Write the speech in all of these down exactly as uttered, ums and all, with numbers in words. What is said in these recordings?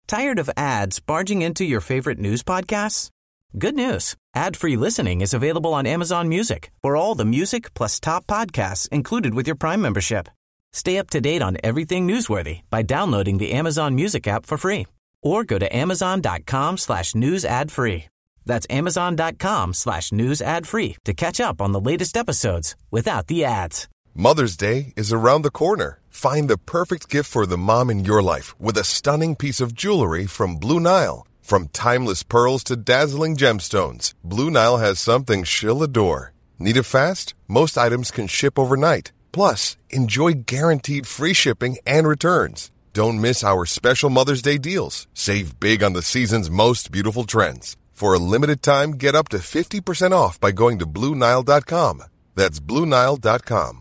Tired of ads barging into your favorite news podcasts? Good news. Ad-free listening is available on Amazon Music for all the music plus top podcasts included with your Prime membership. Stay up to date on everything newsworthy by downloading the Amazon Music app for free or go to amazon.com slash news ad free. That's amazon.com slash news ad free to catch up on the latest episodes without the ads. Mother's Day is around the corner. Find the perfect gift for the mom in your life with a stunning piece of jewelry from Blue Nile. From timeless pearls to dazzling gemstones, Blue Nile has something she'll adore. Need it fast? Most items can ship overnight. Plus, enjoy guaranteed free shipping and returns. Don't miss our special Mother's Day deals. Save big on the season's most beautiful trends. For a limited time, get up to fifty percent off by going to Blue Nile dot com. That's Blue Nile dot com.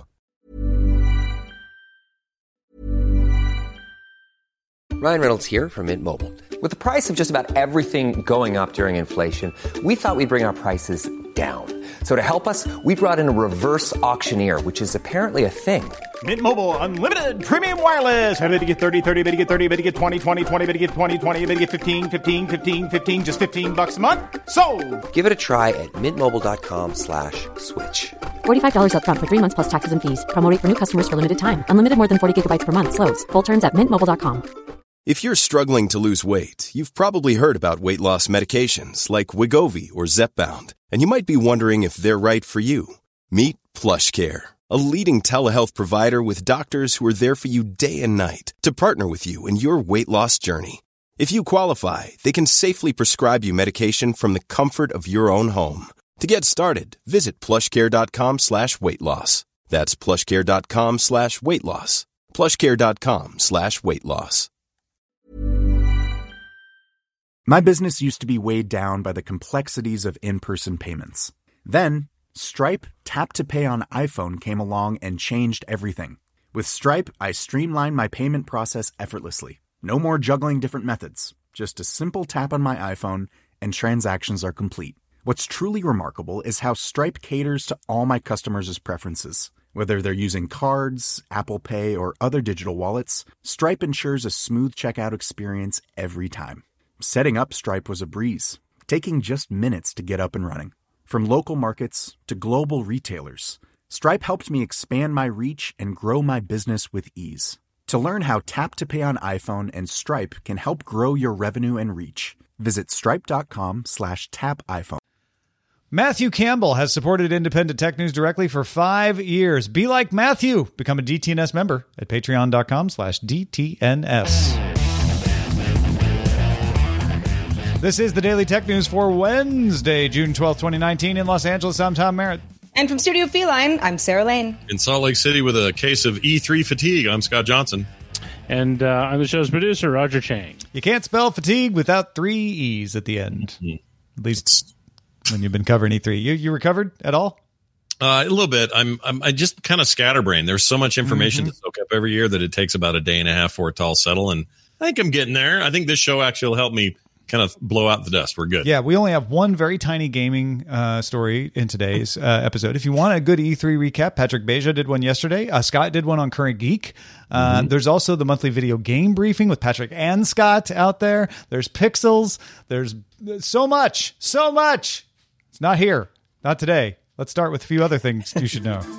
Ryan Reynolds here from Mint Mobile. With the price of just about everything going up during inflation, we thought we'd bring our prices down. So to help us, we brought in a reverse auctioneer, which is apparently a thing. Mint Mobile Unlimited Premium Wireless. How to get thirty, thirty, how to get thirty, how to get twenty, twenty, twenty, how to get twenty, twenty, how to get fifteen, fifteen, fifteen, fifteen, just fifteen bucks a month? Sold! Give it a try at mintmobile.com slash switch. forty-five dollars up front for three months plus taxes and fees. Promo rate for new customers for limited time. Unlimited more than forty gigabytes per month. Slows full terms at mint mobile dot com. If you're struggling to lose weight, you've probably heard about weight loss medications like Wegovy or Zepbound, and you might be wondering if they're right for you. Meet PlushCare, a leading telehealth provider with doctors who are there for you day and night to partner with you in your weight loss journey. If you qualify, they can safely prescribe you medication from the comfort of your own home. To get started, visit plushcare.com slash weight loss. That's plushcare.com slash weight loss. plushcare.com slash weight loss. My business used to be weighed down by the complexities of in-person payments. Then, Stripe Tap to Pay on iPhone came along and changed everything. With Stripe, I streamlined my payment process effortlessly. No more juggling different methods. Just a simple tap on my iPhone and transactions are complete. What's truly remarkable is how Stripe caters to all my customers' preferences. Whether they're using cards, Apple Pay, or other digital wallets, Stripe ensures a smooth checkout experience every time. Setting up Stripe was a breeze, taking just minutes to get up and running. From local markets to global retailers, Stripe helped me expand my reach and grow my business with ease. To learn how Tap to Pay on iPhone and Stripe can help grow your revenue and reach, visit stripe.com slash tap iPhone. Matthew Campbell has supported Independent Tech News directly for five years. Be like Matthew. Become a D T N S member at patreon.com slash DTNS. This is the Daily Tech News for Wednesday, June twelfth, twenty nineteen. In Los Angeles, I'm Tom Merritt. And from Studio Feline, I'm Sarah Lane. In Salt Lake City with a case of E three fatigue, I'm Scott Johnson. And uh, I'm the show's producer, Roger Chang. You can't spell fatigue without three E's at the end. Mm-hmm. At least when you've been covering E three. You you recovered at all? Uh, a little bit. I'm, I'm I just kind of scatterbrained. There's so much information mm-hmm. to soak up every year that it takes about a day and a half for it to all settle. And I think I'm getting there. I think this show actually will help me kind of blow out the dust. We're good. Yeah, we only have one very tiny gaming uh, story in today's uh, episode. If you want a good E three recap, Patrick Beja did one yesterday. Uh, Scott did one on Current Geek. Uh, mm-hmm. There's also the monthly video game briefing with Patrick and Scott out there. There's Pixels. There's so much, so much. It's not here. Not today. Let's start with a few other things you should know.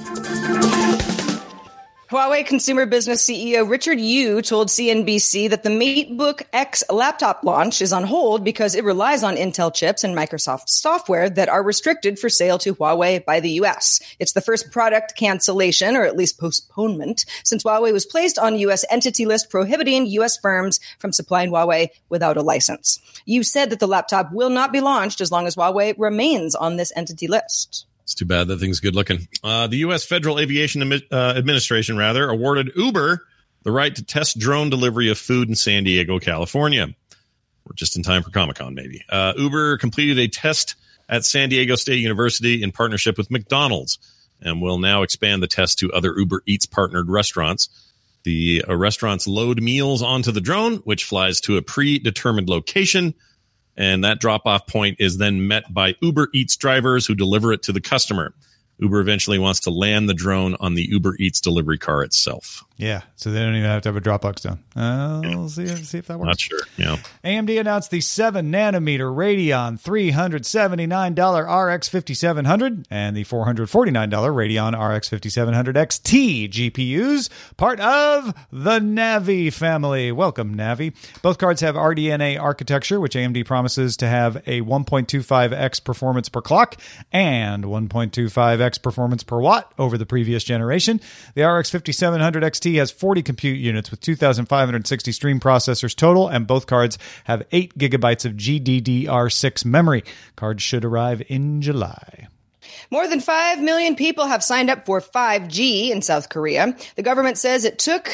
Huawei Consumer Business C E O Richard Yu told C N B C that the MateBook X laptop launch is on hold because it relies on Intel chips and Microsoft software that are restricted for sale to Huawei by the U S. It's the first product cancellation, or at least postponement, since Huawei was placed on U S entity list prohibiting U S firms from supplying Huawei without a license. Yu said that the laptop will not be launched as long as Huawei remains on this entity list. It's too bad that thing's good looking. Uh, the U S Federal Aviation Admi- uh, Administration, rather, awarded Uber the right to test drone delivery of food in San Diego, California. We're just in time for Comic-Con, maybe. Uh, Uber completed a test at San Diego State University in partnership with McDonald's and will now expand the test to other Uber Eats partnered restaurants. The uh, restaurants load meals onto the drone, which flies to a predetermined location. And that drop-off point is then met by Uber Eats drivers who deliver it to the customer. Uber eventually wants to land the drone on the Uber Eats delivery car itself. Yeah, so they don't even have to have a Dropbox down. Uh, yeah. We'll see, see if that works. Not sure. Yeah. A M D announced the seven nanometer Radeon three hundred seventy-nine dollars R X fifty-seven hundred and the four hundred forty-nine dollars Radeon R X fifty-seven hundred X T G P Us, part of the Navi family. Welcome, Navi. Both cards have R D N A architecture, which A M D promises to have a one point two five x performance per clock and one point two five x performance per watt over the previous generation. The R X fifty-seven hundred X T has forty compute units with two thousand five hundred sixty stream processors total, and both cards have eight gigabytes of G D D R six memory. Cards should arrive in July. More than five million people have signed up for five G in South Korea. The government says it took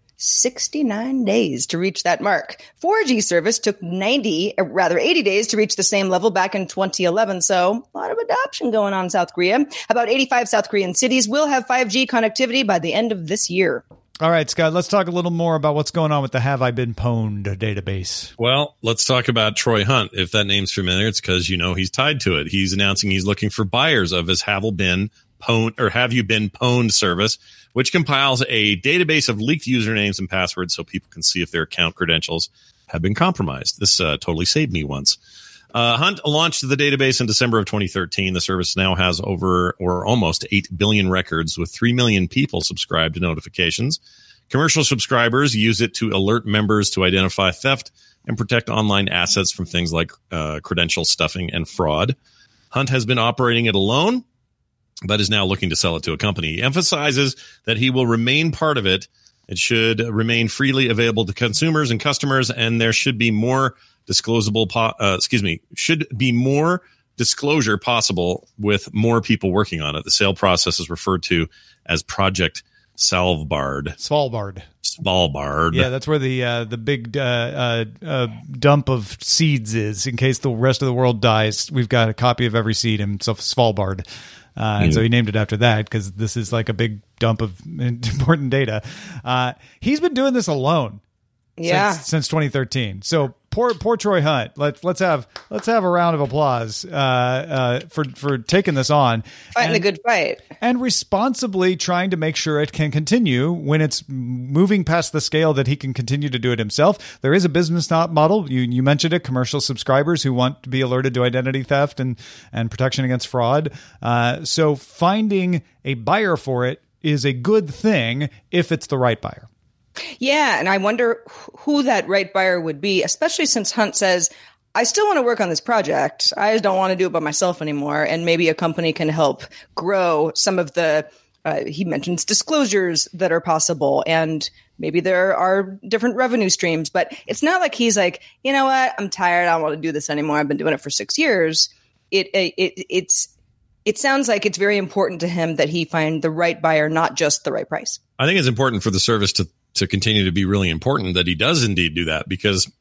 sixty-nine days to reach that mark. four G service took ninety, or rather eighty days to reach the same level back in twenty eleven. So a lot of adoption going on in South Korea. About eighty-five South Korean cities will have five G connectivity by the end of this year. All right, Scott, let's talk a little more about what's going on with the Have I Been Pwned database. Well, let's talk about Troy Hunt. If that name's familiar, it's because, you know, he's tied to it. He's announcing he's looking for buyers of his Have Been Pwned or Have You Been Pwned service, which compiles a database of leaked usernames and passwords so people can see if their account credentials have been compromised. This uh, totally saved me once. Uh, Hunt launched the database in December of twenty thirteen. The service now has over or almost eight billion records with three million people subscribed to notifications. Commercial subscribers use it to alert members to identify theft and protect online assets from things like uh, credential stuffing and fraud. Hunt has been operating it alone, but is now looking to sell it to a company. He emphasizes that he will remain part of it. It should remain freely available to consumers and customers, and there should be more disclosable, po- uh, excuse me, should be more disclosure possible with more people working on it. The sale process is referred to as Project Svalbard. Svalbard. Svalbard. Yeah, that's where the uh, the big uh, uh, uh, dump of seeds is. In case the rest of the world dies, we've got a copy of every seed in Svalbard. Uh, and mm. so he named it after that because this is like a big dump of important data. Uh, he's been doing this alone. Yeah. Since, since twenty thirteen. So poor poor Troy Hunt. Let's let's have let's have a round of applause uh, uh, for for taking this on, fighting and, the good fight, and responsibly trying to make sure it can continue when it's moving past the scale that he can continue to do it himself. There is a business model. You you mentioned it. Commercial subscribers who want to be alerted to identity theft and and protection against fraud. Uh, so finding a buyer for it is a good thing if it's the right buyer. Yeah, and I wonder who that right buyer would be, especially since Hunt says, I still want to work on this project. I just don't want to do it by myself anymore. And maybe a company can help grow some of the, uh, he mentions disclosures that are possible. And maybe there are different revenue streams. But it's not like he's like, you know what, I'm tired. I don't want to do this anymore. I've been doing it for six years. It, it, it It's It sounds like it's very important to him that he find the right buyer, not just the right price. I think it's important for the service to to continue to be really important that he does indeed do that, because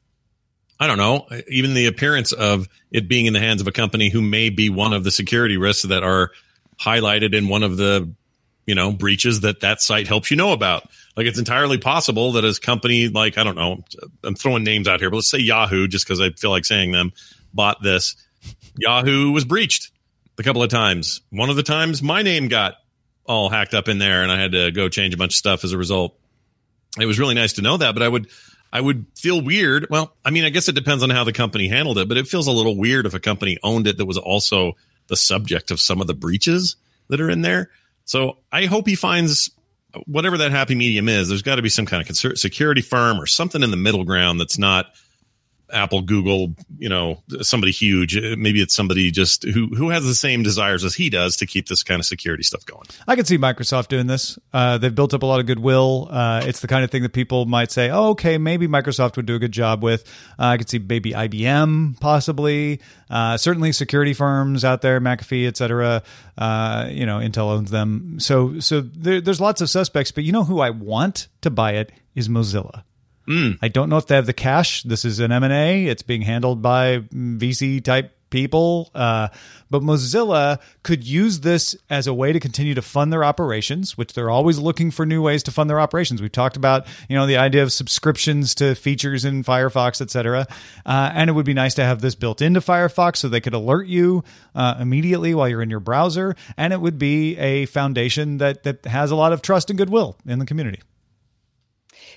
I don't know, even the appearance of it being in the hands of a company who may be one of the security risks that are highlighted in one of the, you know, breaches that that site helps you know about. Like, it's entirely possible that as company, like, I don't know, I'm throwing names out here, but let's say Yahoo, just because I feel like saying them, bought this. Yahoo was breached a couple of times. One of the times my name got all hacked up in there and I had to go change a bunch of stuff as a result. It was really nice to know that, but I would I would feel weird. Well, I mean, I guess it depends on how the company handled it, but it feels a little weird if a company owned it that was also the subject of some of the breaches that are in there. So I hope he finds whatever that happy medium is. There's got to be some kind of security firm or something in the middle ground that's not Apple, Google, you know, somebody huge. Maybe it's somebody just who who has the same desires as he does to keep this kind of security stuff going. I can see Microsoft doing this. Uh, they've built up a lot of goodwill. Uh, it's the kind of thing that people might say, oh, okay, maybe Microsoft would do a good job with. Uh, I could see maybe I B M possibly. Uh, certainly security firms out there, McAfee, et cetera. Uh, you know, Intel owns them. So, so there, there's lots of suspects, but you know who I want to buy it is Mozilla. Mm. I don't know if they have the cash. This is an M and A. It's being handled by V C-type people. Uh, but Mozilla could use this as a way to continue to fund their operations, which they're always looking for new ways to fund their operations. We've talked about, you know, the idea of subscriptions to features in Firefox, et cetera. Uh, and it would be nice to have this built into Firefox so they could alert you uh, immediately while you're in your browser. And it would be a foundation that that has a lot of trust and goodwill in the community.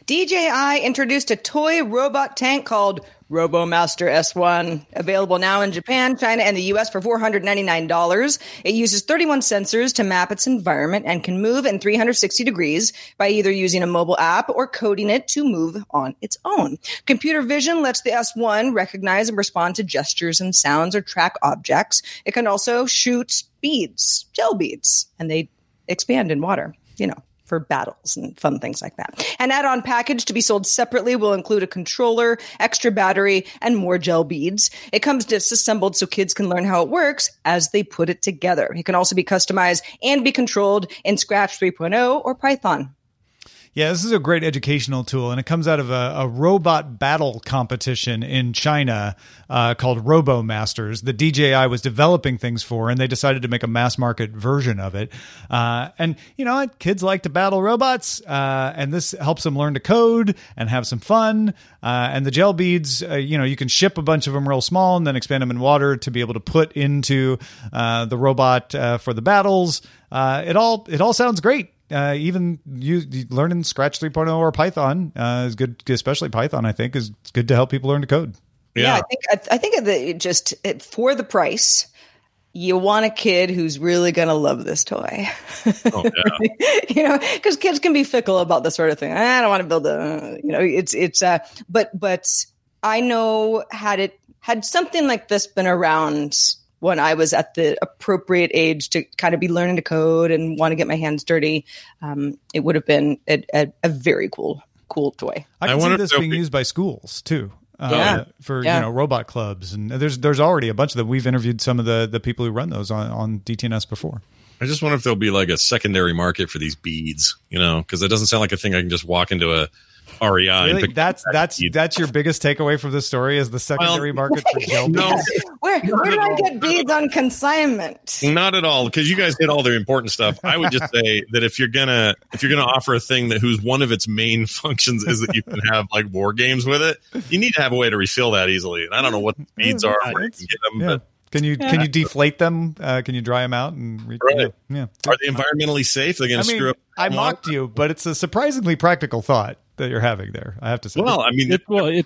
D J I introduced a toy robot tank called RoboMaster S one, available now in Japan, China, and the U S for four hundred ninety-nine dollars. It uses thirty-one sensors to map its environment and can move in three hundred sixty degrees by either using a mobile app or coding it to move on its own. Computer vision lets the S one recognize and respond to gestures and sounds or track objects. It can also shoot beads, gel beads, and they expand in water, you know, for battles and fun things like that. An add-on package to be sold separately will include a controller, extra battery, and more gel beads. It comes disassembled so kids can learn how it works as they put it together. It can also be customized and be controlled in Scratch three point oh or Python. Yeah, this is a great educational tool, and it comes out of a, a robot battle competition in China uh, called RoboMasters that D J I was developing things for, and they decided to make a mass market version of it. Uh, and you know what? Kids like to battle robots, uh, and this helps them learn to code and have some fun. Uh, and the gel beads, uh, you know, you can ship a bunch of them real small and then expand them in water to be able to put into uh, the robot uh, for the battles. Uh, it all it all sounds great. Uh, even you, you learning Scratch three point oh or Python uh, is good, especially Python, I think, is good to help people learn to code. Yeah, yeah I think I, I think that it just it, for the price, you want a kid who's really going to love this toy. Oh, yeah. You know, because kids can be fickle about this sort of thing. I don't want to build a, you know, it's, it's, uh, but, but I know had it, had something like this been around when I was at the appropriate age to kind of be learning to code and want to get my hands dirty, um, it would have been a, a, a very cool, cool toy. I can I see this being be- used by schools too. Uh, yeah. For yeah. you know, robot clubs, and there's there's already a bunch of them. We've interviewed some of the, the people who run those on, on D T N S before. I just wonder if there'll be like a secondary market for these beads, you know, because it doesn't sound like a thing I can just walk into a R E I. Really? And pick that's that's bead. That's your biggest takeaway from this story is the secondary well, market for gel beads. No, where where do I get beads on consignment? Not at all, because you guys hit all the important stuff. I would just say that if you're gonna if you're gonna offer a thing that whose one of its main functions is that you can have like war games with it, you need to have a way to refill that easily. And I don't know what the beads are, where you can get them, yeah. but. Can you can you deflate them? Uh, can you dry them out and re- right. yeah. Are they environmentally safe? They're going to I mean, screw up. I mocked you, but it's a surprisingly practical thought that you're having there. I have to say. Well, I mean, it, well, it.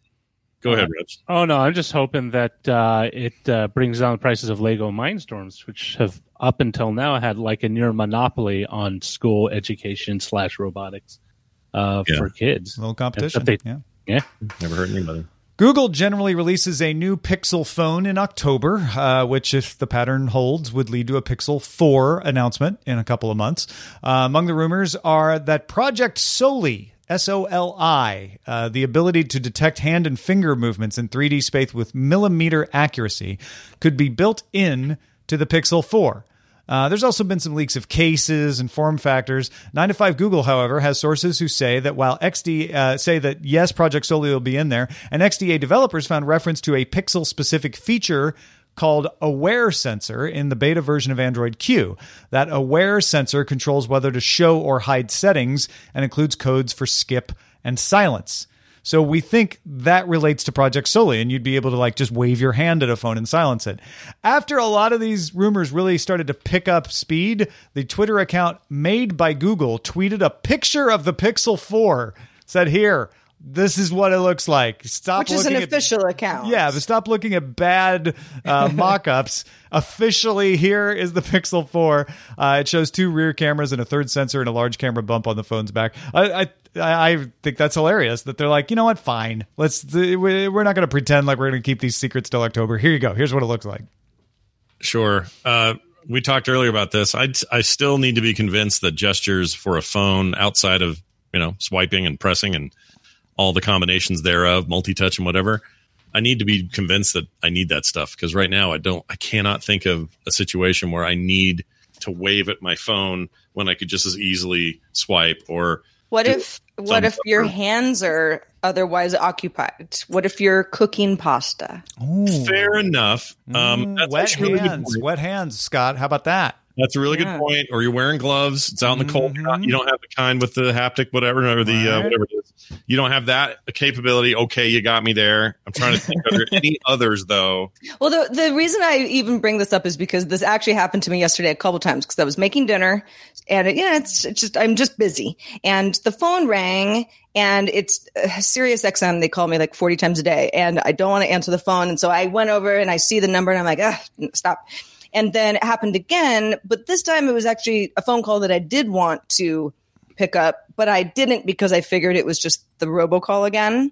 Go uh, ahead, Rich. Oh no, I'm just hoping that uh, it uh, brings down the prices of Lego Mindstorms, which have up until now had like a near monopoly on school education slash robotics uh, yeah. for kids. A little competition. They, yeah, yeah. Never hurt anybody. Google generally releases a new Pixel phone in October, uh, which, if the pattern holds, would lead to a Pixel four announcement in a couple of months. Uh, among the rumors are that Project Soli, S O L I, uh, the ability to detect hand and finger movements in three D space with millimeter accuracy, could be built in to the Pixel four. Uh, there's also been some leaks of cases and form factors. nine to five Google, however, has sources who say that while X D uh, say that yes, Project Soli will be in there, and X D A developers found reference to a Pixel-specific feature called Aware Sensor in the beta version of Android Q. That Aware Sensor controls whether to show or hide settings and includes codes for skip and silence. So we think that relates to Project Soli, and you'd be able to like just wave your hand at a phone and silence it. After a lot of these rumors really started to pick up speed, the Twitter account Made by Google tweeted a picture of the Pixel four, said, here, this is what it looks like. Stop Which is an at, official account. Yeah, but stop looking at bad uh, mock-ups. Officially, here is the Pixel four. Uh, it shows two rear cameras and a third sensor and a large camera bump on the phone's back. I, I I think that's hilarious that they're like, you know what, fine. Let's. We're not going to pretend like we're going to keep these secrets till October. Here you go. Here's what it looks like. Sure. Uh, we talked earlier about this. I I still need to be convinced that gestures for a phone outside of, you know, swiping and pressing and all the combinations thereof, multi-touch and whatever, I need to be convinced that I need that stuff, because right now I don't. I cannot think of a situation where I need to wave at my phone when I could just as easily swipe or. What if what if your hands are otherwise occupied? What if you're cooking pasta? Ooh. Fair enough. Um, mm, wet hands, wet hands, Scott. How about that? That's a really Yeah. good point. Or you're wearing gloves. It's out in the cold. Mhm. You don't have the kind with the haptic, whatever, or the uh, Right. whatever it is. You don't have that capability. Okay, you got me there. I'm trying to think. Are there any others though? Well, the the reason I even bring this up is because this actually happened to me yesterday a couple times because I was making dinner, and it, yeah, it's, it's just I'm just busy, and the phone rang, and it's uh, Sirius X M. They call me like forty times a day, and I don't want to answer the phone, and so I went over and I see the number, and I'm like, ah, stop. And then it happened again, but this time it was actually a phone call that I did want to pick up, but I didn't because I figured it was just the robocall again.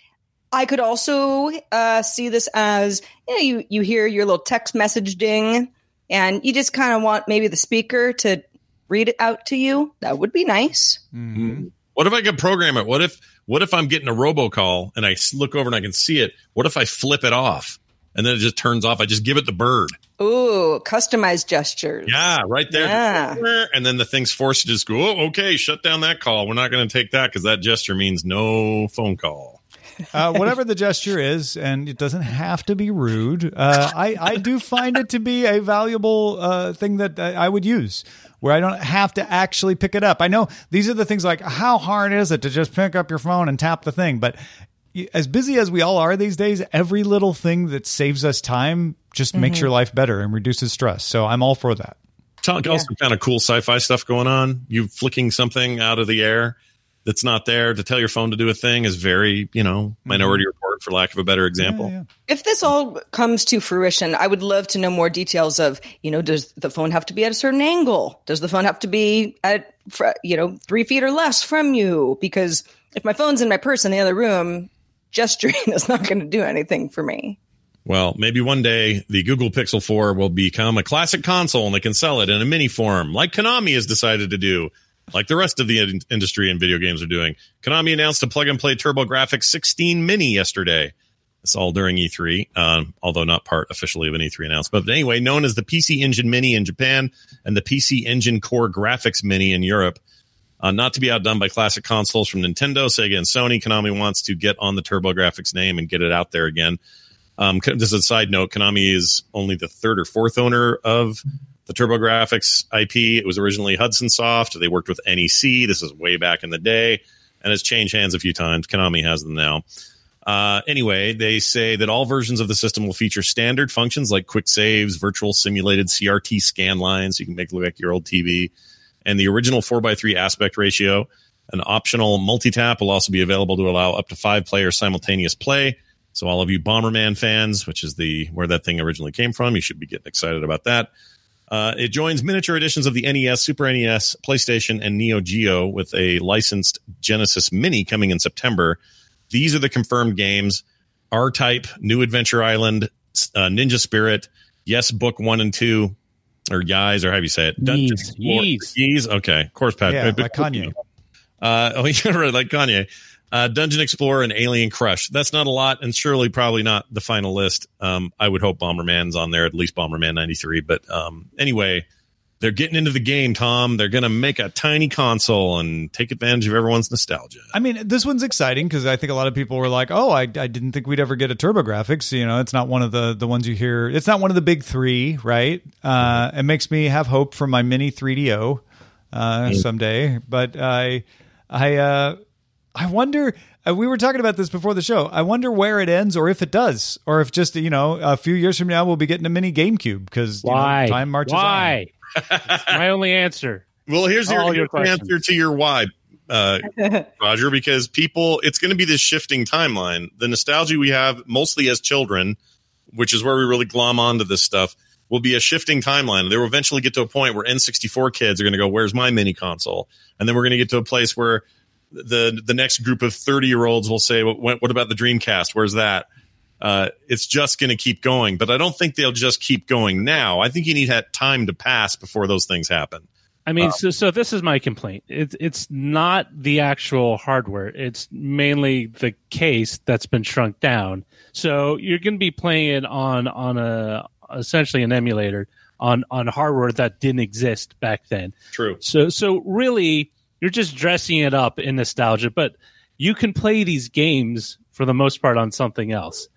I could also uh, see this as, you know, you, you hear your little text message ding and you just kind of want maybe the speaker to read it out to you. That would be nice. Mhm. What if I could program it? What if what if I'm getting a robocall and I s- look over and I can see it? What if I flip it off and then it just turns off? I just give it the bird. Ooh, customized gestures. Yeah, right there. Yeah. And then the thing's forced to just go, oh, okay, shut down that call. We're not going to take that because that gesture means no phone call. Uh, whatever the gesture is, and it doesn't have to be rude. Uh, I, I do find it to be a valuable uh, thing that I I would use, where I don't have to actually pick it up. I know these are the things like, how hard is it to just pick up your phone and tap the thing? But as busy as we all are these days, every little thing that saves us time just mm-hmm. makes your life better and reduces stress. So I'm all for that. Talk also kind of cool sci-fi stuff going on. You flicking something out of the air that's not there to tell your phone to do a thing is very, you know, Minority mm-hmm. Report, for lack of a better example. Yeah, yeah. If this all comes to fruition, I would love to know more details of, you know, does the phone have to be at a certain angle? Does the phone have to be at, you know, three feet or less from you? Because if my phone's in my purse in the other room, gesturing is not going to do anything for me. Well, maybe one day the Google Pixel four will become a classic console and they can sell it in a mini form like Konami has decided to do, like the rest of the in- industry and video games are doing. Konami announced a plug-and-play TurboGrafx sixteen Mini yesterday. It's all during E three, um, although not part officially of an E three announcement. But anyway, known as the P C Engine Mini in Japan and the P C Engine Core Graphics Mini in Europe. Uh, not to be outdone by classic consoles from Nintendo, Sega, and Sony, Konami wants to get on the TurboGrafx name and get it out there again. Um, just as a side note, Konami is only the third or fourth owner of the TurboGrafx I P. It was originally Hudson Soft. They worked with N E C. This is way back in the day, and it's changed hands a few times. Konami has them now. Uh, anyway, they say that all versions of the system will feature standard functions like quick saves, virtual simulated C R T scan lines. You can make it look like your old T V. And the original four by three aspect ratio. An optional multi-tap will also be available to allow up to five players simultaneous play. So all of you Bomberman fans, which is the where that thing originally came from, you should be getting excited about that. Uh, it joins miniature editions of the N E S, Super N E S, PlayStation, and Neo Geo with a licensed Genesis Mini coming in September. These are the confirmed games. R-Type, New Adventure Island, uh, Ninja Spirit, Yes Book one and two, or Yis, or how do you say it? Yeez. Yeez. Yeez. Okay. Of course, Pat. Yeah, like Kanye. Uh, oh, yeah, right, like Kanye. Uh, Dungeon Explorer and Alien Crush. That's not a lot, and surely probably not the final list. Um, I would hope Bomberman's on there, at least Bomberman ninety-three. But um, anyway, they're getting into the game, Tom. They're going to make a tiny console and take advantage of everyone's nostalgia. I mean, this one's exciting because I think a lot of people were like, oh, I, I didn't think we'd ever get a TurboGrafx. You know, it's not one of the, the ones you hear. It's not one of the big three, right? Uh, it makes me have hope for my mini three D O uh, someday. But I, I, uh, I wonder, uh, we were talking about this before the show. I wonder where it ends or if it does, or if just, you know, a few years from now, we'll be getting a mini GameCube because you know, time marches Why? on. That's my only answer. Well, here's your, All your your answer to your why, uh, Roger, because people, it's going to be this shifting timeline. The nostalgia we have mostly as children, which is where we really glom onto this stuff, will be a shifting timeline. They will eventually get to a point where N sixty-four kids are going to go, where's my mini console? And then we're going to get to a place where the the next group of thirty-year-olds will say, what, what about the Dreamcast? Where's that? Uh, it's just going to keep going. But I don't think they'll just keep going now. I think you need that time to pass before those things happen. I mean, Um, so so this is my complaint. It's it's not the actual hardware. It's mainly the case that's been shrunk down. So you're going to be playing it on on a essentially an emulator on on hardware that didn't exist back then. True. So so really, you're just dressing it up in nostalgia. But you can play these games for the most part on something else.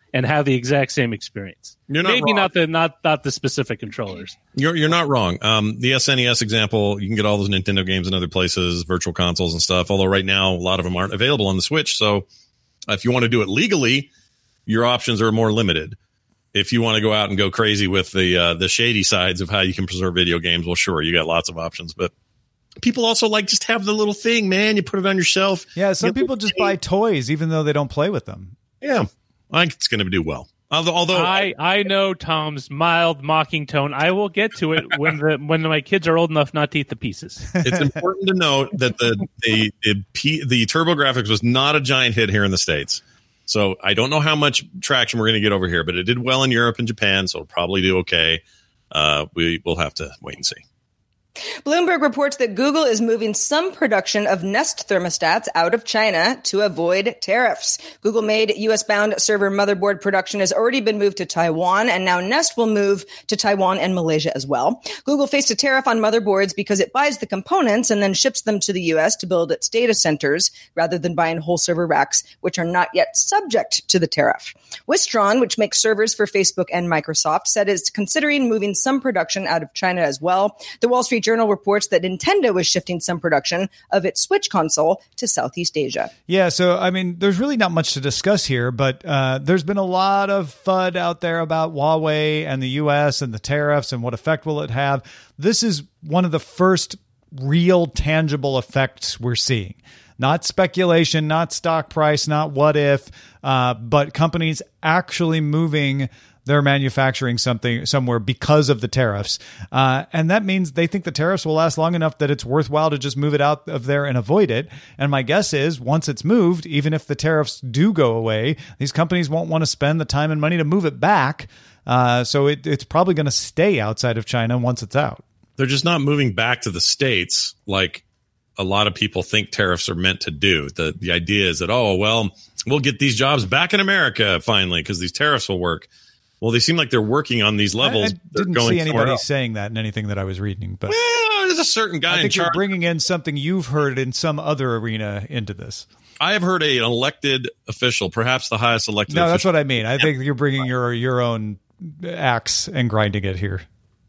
and have the exact same experience. You're not Maybe wrong. not the not not the specific controllers. You're you're not wrong. Um, the S N E S example, you can get all those Nintendo games in other places, virtual consoles and stuff. Although right now a lot of them aren't available on the Switch. So if you want to do it legally, your options are more limited. If you want to go out and go crazy with the uh, the shady sides of how you can preserve video games, well, sure, you got lots of options. But people also like just have the little thing, man. You put it on your shelf. Yeah, some Get people just buy toys even though they don't play with them. Yeah, I think it's going to do well. Although, although I, I know Tom's mild mocking tone. I will get to it when the when my kids are old enough not to eat the pieces. It's important to note that the the the, P, the TurboGrafx was not a giant hit here in the States. So I don't know how much traction we're going to get over here, but it did well in Europe and Japan, so it'll probably do okay. Uh, we will have to wait and see. Bloomberg reports that Google is moving some production of Nest thermostats out of China to avoid tariffs. Google-made U S-bound server motherboard production has already been moved to Taiwan, and now Nest will move to Taiwan and Malaysia as well. Google faced a tariff on motherboards because it buys the components and then ships them to the U S to build its data centers, rather than buying whole server racks, which are not yet subject to the tariff. Wistron, which makes servers for Facebook and Microsoft, said it's considering moving some production out of China as well. The Wall Street Journal reports that Nintendo is shifting some production of its Switch console to Southeast Asia. Yeah, so, I mean, there's really not much to discuss here, but uh, there's been a lot of F U D out there about Huawei and the U S and the tariffs and what effect will it have. This is one of the first real tangible effects we're seeing. Not speculation, not stock price, not what if, uh, but companies actually moving their manufacturing something somewhere because of the tariffs. Uh, and that means they think the tariffs will last long enough that it's worthwhile to just move it out of there and avoid it. And my guess is once it's moved, even if the tariffs do go away, these companies won't want to spend the time and money to move it back. Uh, so it, it's probably going to stay outside of China once it's out. They're just not moving back to the States like a lot of people think tariffs are meant to do. The the idea is that, oh, well, we'll get these jobs back in America finally because these tariffs will work. Well, they seem like they're working on these levels. I, I didn't going see anybody else. saying that in anything that I was reading. But well, there's a certain guy I in think charge. you're bringing in something you've heard in some other arena into this. I have heard a, an elected official, perhaps the highest elected No, official. that's what I mean. I think you're bringing your your own axe and grinding it here.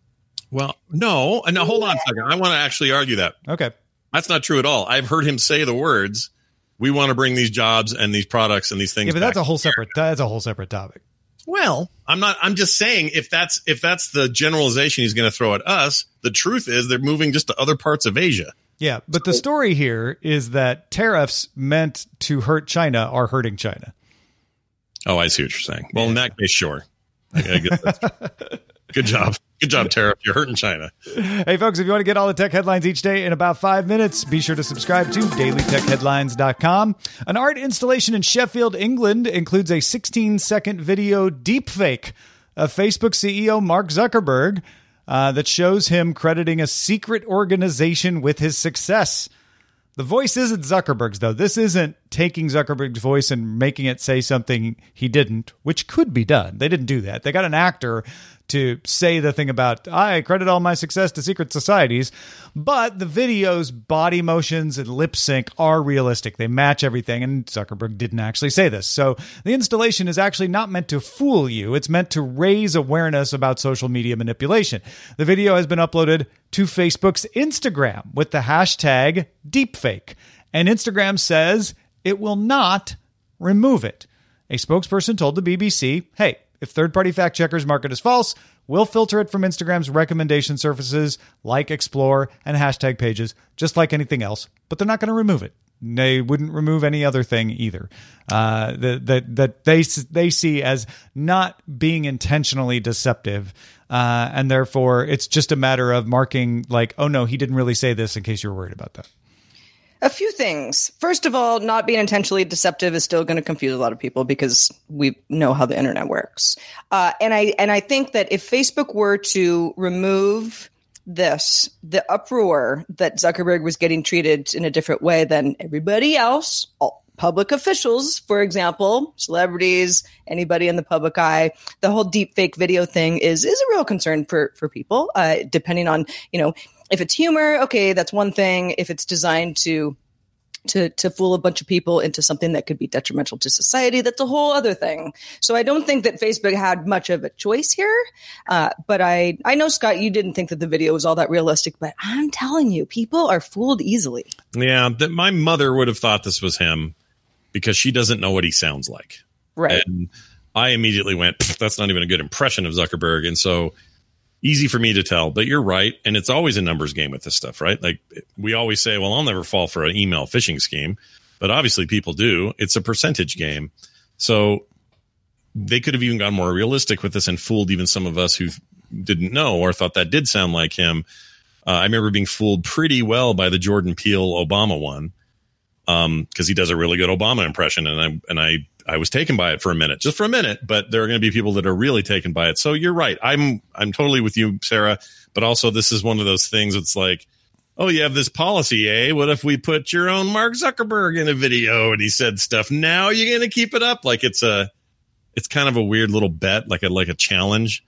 Well, no. No, hold on a second. I want to actually argue that. Okay. That's not true at all. I've heard him say the words, we want to bring these jobs and these products and these things Yeah, but back that's a whole here. separate that's a whole separate topic. Well, I'm not I'm just saying if that's if that's the generalization he's going to throw at us, the truth is they're moving just to other parts of Asia. Yeah, but the story here is that tariffs meant to hurt China are hurting China. Oh, I see what you're saying. Well, in that case, sure. I, I guess that's good job. Good job, Tariff. You're hurting China. Hey, folks, if you want to get all the tech headlines each day in about five minutes, be sure to subscribe to daily tech headlines dot com. An art installation in Sheffield, England includes a sixteen second video deepfake of Facebook C E O Mark Zuckerberg uh, that shows him crediting a secret organization with his success. The voice isn't Zuckerberg's, though. This isn't taking Zuckerberg's voice and making it say something he didn't, which could be done. They didn't do that. They got an actor to say the thing about, I credit all my success to secret societies. But the video's body motions and lip sync are realistic. They match everything, and Zuckerberg didn't actually say this. So the installation is actually not meant to fool you. It's meant to raise awareness about social media manipulation. The video has been uploaded to Facebook's Instagram with the hashtag deepfake. And Instagram says it will not remove it. A spokesperson told the B B C, hey, if third-party fact-checkers mark it as false, we'll filter it from Instagram's recommendation surfaces like Explore and hashtag pages, just like anything else, but they're not going to remove it. They wouldn't remove any other thing either. Uh, that that that they they see as not being intentionally deceptive, uh, and therefore it's just a matter of marking like, oh no, he didn't really say this, in case you're worried about that. A few things. First of all, not being intentionally deceptive is still going to confuse a lot of people because we know how the internet works. Uh, and I and I think that if Facebook were to remove this, the uproar that Zuckerberg was getting treated in a different way than everybody else, all public officials, for example, celebrities, anybody in the public eye, the whole deep fake video thing is is a real concern for for people. Uh, depending on, you know, if it's humor, okay, that's one thing. If it's designed to to to fool a bunch of people into something that could be detrimental to society. That's a whole other thing. So I don't think that Facebook had much of a choice here. Uh, but I, I know, Scott, you didn't think that the video was all that realistic, but I'm telling you, people are fooled easily. Yeah, that my mother would have thought this was him because she doesn't know what he sounds like. Right. And I immediately went, that's not even a good impression of Zuckerberg. And so easy for me to tell, but you're right. And it's always a numbers game with this stuff, right? Like we always say, well, I'll never fall for an email phishing scheme, but obviously people do. It's a percentage game. So they could have even gone more realistic with this and fooled even some of us who didn't know or thought that did sound like him. Uh, I remember being fooled pretty well by the Jordan Peele Obama one. Um, cause he does a really good Obama impression. And I, and I, I was taken by it for a minute, just for a minute, but there are going to be people that are really taken by it. So you're right. I'm, I'm totally with you, Sarah, but also this is one of those things. It's like, oh, you have this policy, eh? What if we put your own Mark Zuckerberg in a video and he said stuff? Now you're going to keep it up. Like it's a, it's kind of a weird little bet, like a, like a challenge.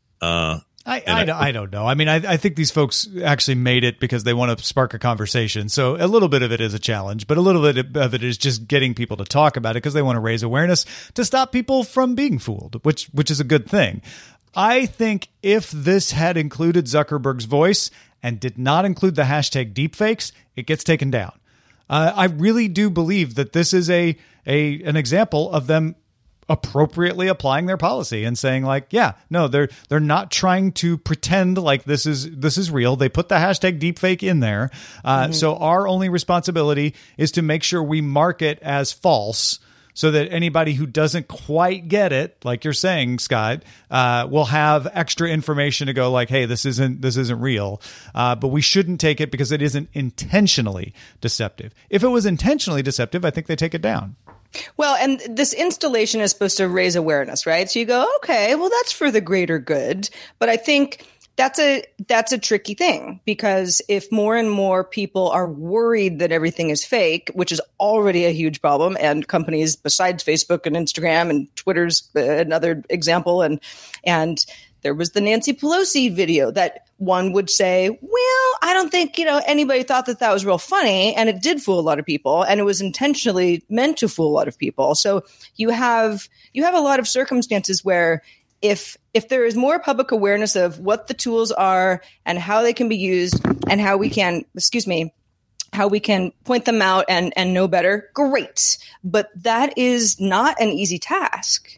Uh, I, I, I, I don't know. I mean, I, I think these folks actually made it because they want to spark a conversation. So a little bit of it is a challenge, but a little bit of it is just getting people to talk about it because they want to raise awareness to stop people from being fooled, which which is a good thing. I think if this had included Zuckerberg's voice and did not include the hashtag deepfakes, it gets taken down. Uh, I really do believe that this is a a an example of them appropriately applying their policy and saying like, yeah, no, they're they're not trying to pretend like this is this is real. They put the hashtag deepfake in there. Uh, mm-hmm. So our only responsibility is to make sure we mark it as false so that anybody who doesn't quite get it, like you're saying, Scott, uh, will have extra information to go like, hey, this isn't this isn't real. Uh, but we shouldn't take it because it isn't intentionally deceptive. If it was intentionally deceptive, I think they take it down. Well, and this installation is supposed to raise awareness, right? So you go, okay, well, that's for the greater good. But I think that's a that's a tricky thing because if more and more people are worried that everything is fake, which is already a huge problem, and companies besides Facebook and Instagram and Twitter's another example, and and there was the Nancy Pelosi video that one would say, well, I don't think, you know, anybody thought that that was real funny. And it did fool a lot of people. And it was intentionally meant to fool a lot of people. So you have you have a lot of circumstances where if if there is more public awareness of what the tools are and how they can be used and how we can, excuse me, how we can point them out and, and know better, great. But that is not an easy task.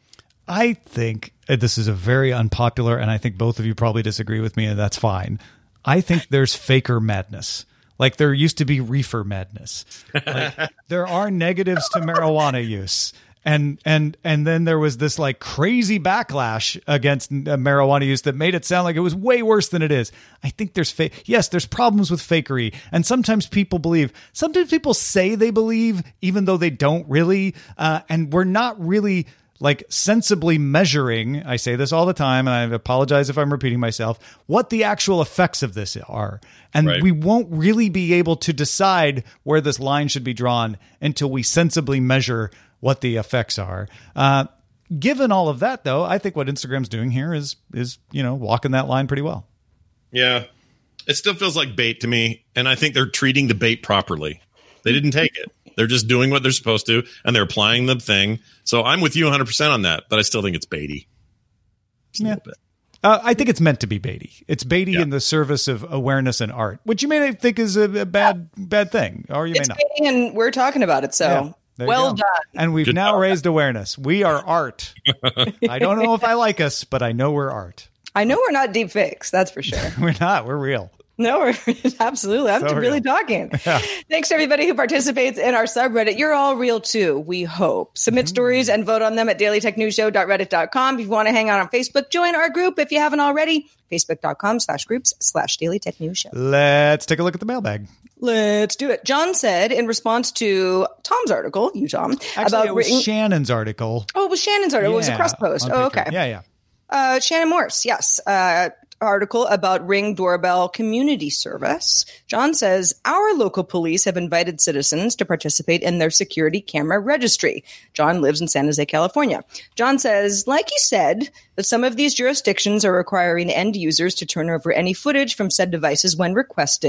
I think this is a very unpopular, and I think both of you probably disagree with me, and that's fine. I think there's faker madness. Like there used to be reefer madness. Like, there are negatives to marijuana use. And and and then there was this like crazy backlash against uh, marijuana use that made it sound like it was way worse than it is. I think there's fa- yes, there's problems with fakery, and sometimes people believe. Sometimes people say they believe, even though they don't really. Uh, and we're not really like sensibly measuring. I say this all the time, and I apologize if I'm repeating myself. What the actual effects of this are, and right. we won't really be able to decide where this line should be drawn until we sensibly measure what the effects are. Uh, given all of that, though, I think what Instagram's doing here is, is, you know, walking that line pretty well. Yeah. It still feels like bait to me. And I think they're treating the bait properly. They didn't take it. They're just doing what they're supposed to, and they're applying the thing. So I'm with you one hundred percent on that, but I still think it's baity. Just yeah. a little bit. Uh, I think it's meant to be baity. It's baity yeah. in the service of awareness and art, which you may think is a, a bad bad thing, or you it's may not. Baity, and we're talking about it, so... Yeah. There well done. And we've Good now job. raised awareness. We are art. I don't know if I like us, but I know we're art. I know we're not deep fakes. That's for sure. We're not. We're real. No, we're absolutely. I'm So really real. talking. Yeah. Thanks to everybody who participates in our subreddit. You're all real too, we hope. Submit Mm-hmm. stories and vote on them at daily tech news show dot reddit dot com. If you want to hang out on Facebook, join our group if you haven't already. Facebook.com slash groups slash Daily Tech News Show. Let's take a look at the mailbag. Let's do it. John said in response to Tom's article, you Tom, Actually, about it was written- Shannon's article. Oh, it was Shannon's article. It was a Yeah, Crust post. on Oh, Patreon. okay. Yeah, yeah. Uh, Shannon Morse, yes. Uh, article about Ring Doorbell Community Service. John says, our local police have invited citizens to participate in their security camera registry. John lives in San Jose, California. John says, like he said, that some of these jurisdictions are requiring end users to turn over any footage from said devices when requested.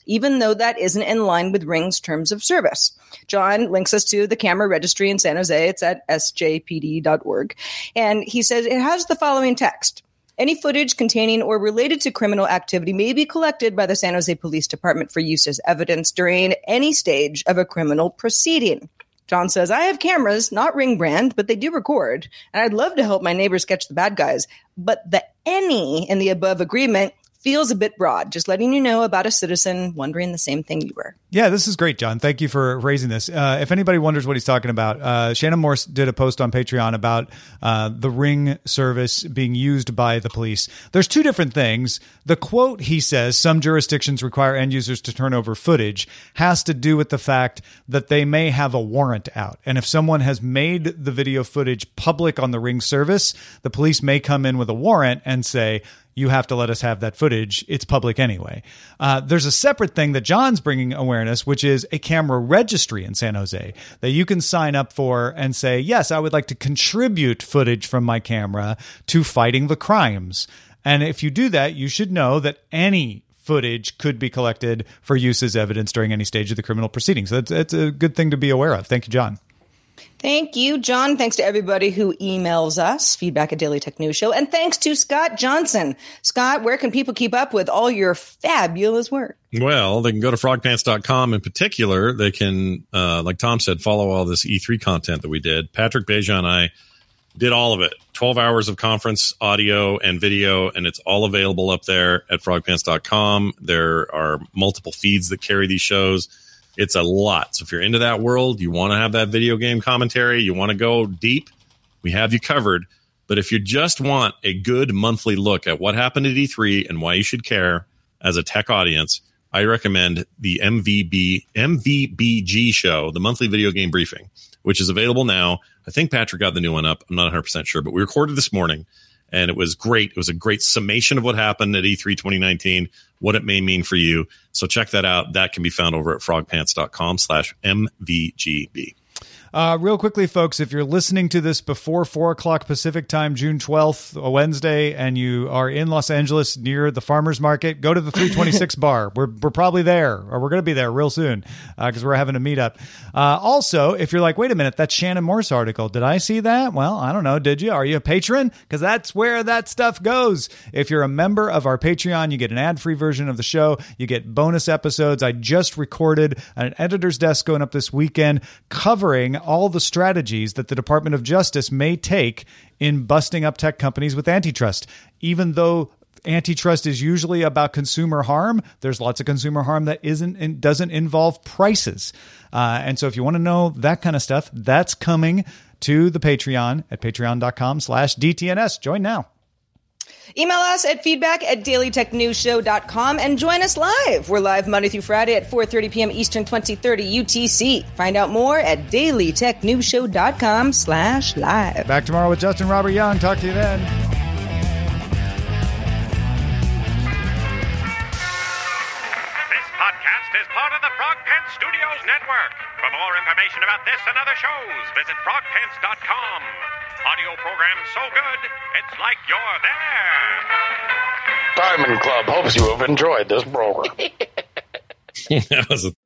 even though that isn't in line with Ring's terms of service. John links us to the camera registry in San Jose. It's at S J P D dot org. And he says it has the following text. Any footage containing or related to criminal activity may be collected by the San Jose Police Department for use as evidence during any stage of a criminal proceeding. John says, I have cameras, not Ring brand, but they do record, and I'd love to help my neighbors catch the bad guys. But the any in the above agreement feels a bit broad, just letting you know about a citizen wondering the same thing you were. Yeah, this is great, John. Thank you for raising this. Uh, if anybody wonders what he's talking about, uh, Shannon Morse did a post on Patreon about uh, the Ring service being used by the police. There's two different things. The quote, he says, some jurisdictions require end users to turn over footage, has to do with the fact that they may have a warrant out. And if someone has made the video footage public on the Ring service, the police may come in with a warrant and say, you have to let us have that footage. It's public anyway. Uh, there's a separate thing that John's bringing awareness, which is a camera registry in San Jose that you can sign up for and say, yes, I would like to contribute footage from my camera to fighting the crimes. And if you do that, you should know that any footage could be collected for use as evidence during any stage of the criminal proceedings. So that's, that's a good thing to be aware of. Thank you, John. Thank you, John. Thanks to everybody who emails us, feedback at Daily Tech News Show. And thanks to Scott Johnson. Scott, where can people keep up with all your fabulous work? Well, they can go to frog pants dot com. In particular, they can, uh, like Tom said, follow all this E three content that we did. Patrick Beja and I did all of it. twelve hours of conference audio and video, and it's all available up there at frog pants dot com. There are multiple feeds that carry these shows. It's a lot. So if you're into that world, you want to have that video game commentary, you want to go deep, we have you covered. But if you just want a good monthly look at what happened at E three and why you should care as a tech audience, I recommend the M V B M V B G show, the monthly video game briefing, which is available now. I think Patrick got the new one up. I'm not one hundred percent sure, but we recorded this morning. And it was great. It was a great summation of what happened at E three twenty nineteen, what it may mean for you. So check that out. That can be found over at frog pants dot com slash M V G B. Uh, real quickly, folks, if you're listening to this before four o'clock Pacific time, June twelfth, a Wednesday, and you are in Los Angeles near the farmer's market, go to the three twenty-six bar. We're we're probably there, or we're going to be there real soon because uh, we're having a meetup. Uh, also, if you're like, wait a minute, that's Shannon Morse article. Did I see that? Well, I don't know. Did you? Are you a patron? Because that's where that stuff goes. If you're a member of our Patreon, you get an ad-free version of the show. You get bonus episodes. I just recorded an editor's desk going up this weekend covering all the strategies that the Department of Justice may take in busting up tech companies with antitrust. Even though antitrust is usually about consumer harm, there's lots of consumer harm that isn't and doesn't involve prices. Uh, and so if you want to know that kind of stuff, that's coming to the Patreon at patreon dot com slash D T N S. Join now. Email us at feedback at daily tech news show dot com and join us live. We're live Monday through Friday at four thirty p.m. Eastern, twenty thirty U T C. Find out more at daily tech news show dot com slash live. Back tomorrow with Justin Robert Young. Talk to you then. This podcast is part of the Frog Pants Studios Network. For more information about this and other shows, visit frog pants dot com. Audio program so good, it's like you're there. Diamond Club hopes you have enjoyed this program. That was a-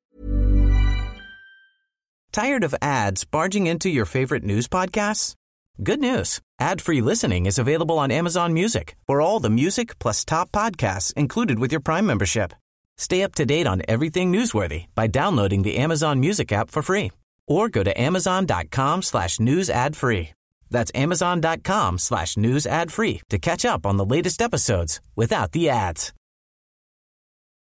Tired of ads barging into your favorite news podcasts? Good news. Ad-free listening is available on Amazon Music for all the music plus top podcasts included with your Prime membership. Stay up to date on everything newsworthy by downloading the Amazon Music app for free or go to amazon dot com slash news ad free. That's amazon dot com slash news ad free to catch up on the latest episodes without the ads.